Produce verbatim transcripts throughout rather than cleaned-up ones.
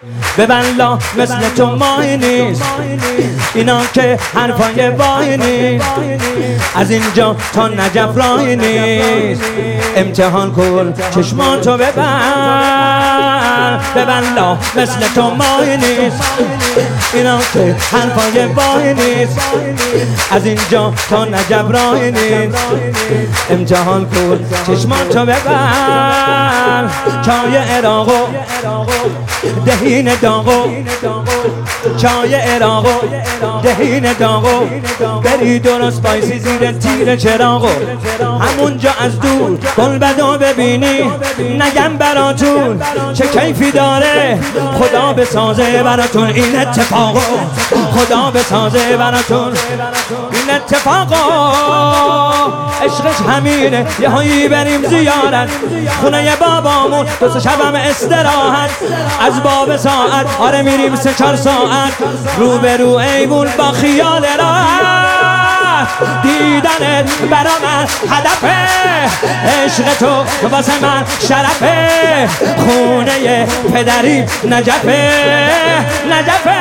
به والله مثل تو ماهی نیست، اینا که حرفای وای نیست، از اینجا تا نجف راهی نیست. امتحان کن چشماتو ببر، به والله مثل تو ماهی نیست، اینا که حرفای وای نیست، از اینجا تا نجف راهی نیست. امتحان کن چشماتو ببر، چای عراقو دهین داغو، چای عراقو دهین داغو، بری درست بایسی زیر تیر چراغو، همونجا از دور گلبدو ببینی، نگم براتون چه کیفی داره، خدا بسازه براتون این اتفاقو، خدا بسازه براتون این اتفاقو. عشقش همینه، یه هایی بریم زیارت خونه بابامون، دو سه شبم استراحت از باب ساعت، آره میریم سه چار ساعت رو به رو ایمون با خیال راحت. دیدنت برا من هدفه، عشق تو واسه من شرفه، خونه پدری نجفه نجفه.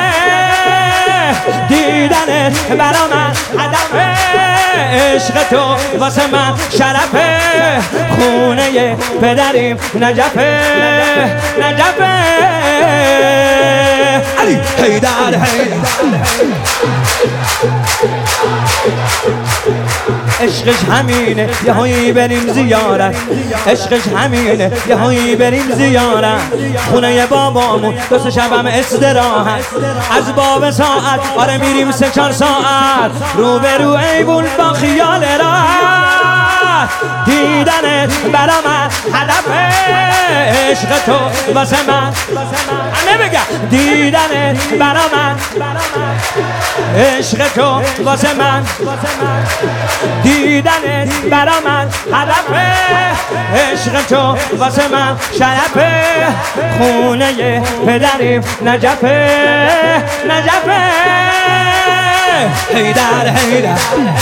دیدنت برا من هدفه، عشق تو واسه من شرفه، خونه پدریم نجفه نجفه. علی حیدر حیدر عشقش همینه، یه هایی بریم زیارت، عشقش همینه، یه هایی بریم زیارت خونه بابامون، دو سه شبم استراحت از باب ساعت، آره میریم سه چار ساعت رو به رو ایوون با خیال راحت. دیدنت برا من هدفه، عشق تو واسه من، همه بگم دیدنت برا من، عشق تو واسه من، دیدنت برا من هدفه، عشق تو واسه من شرفه، خونه پدریم نجفه نجفه. حیدر حیدر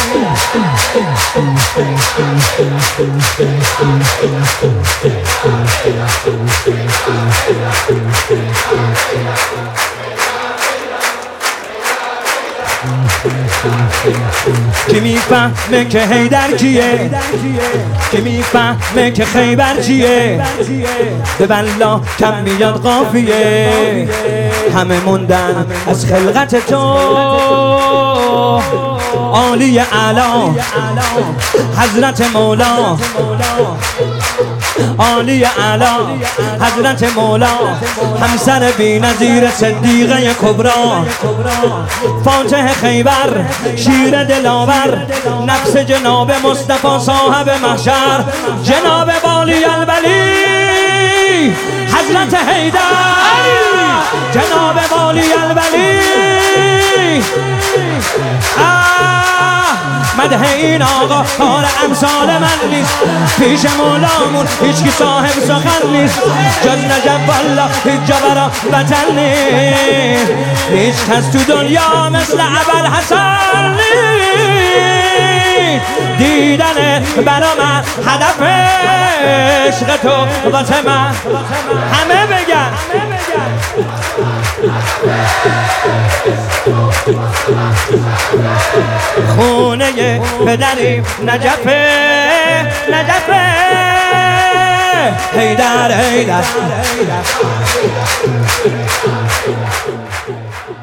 کی میفهمه که حیدر کیه، کی میفهمه که خیبر چیه، به والله کم میاد قافیه، همه موندن از خلقت تو عالی اعلی حضرت مولا، عالی اعلی حضرت مولا، همسر بی‌نظیر صدیقه کبرا، فاتح خیبر شیر دلاور، نفس جناب مصطفی صاحب محشر، جناب والی الولی حضرت حیدر، جناب والی الولی. مده این آقا کار امثال من نیست، پیش مولامون هیچکی صاحب سخن نیست، جز نجف والله هیچ جا برا وطن نیست، هیچ کس تو دنیا مثل ابوالحسن نیست. دیدن برا من هدفه، عشق تو واسه من، همه بگن خونه پدریم نجفه نجفه. حیدر حیدر